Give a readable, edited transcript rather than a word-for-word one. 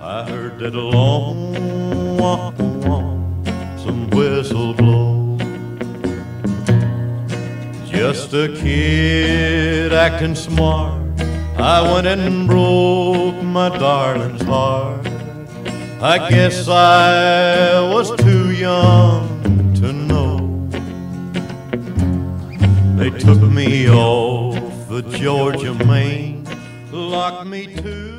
I heard that long some whistle blow. Just a kid acting smart, I went and broke my darling's heart. I guess I was too young to know. They took me off the Georgia main, locked me to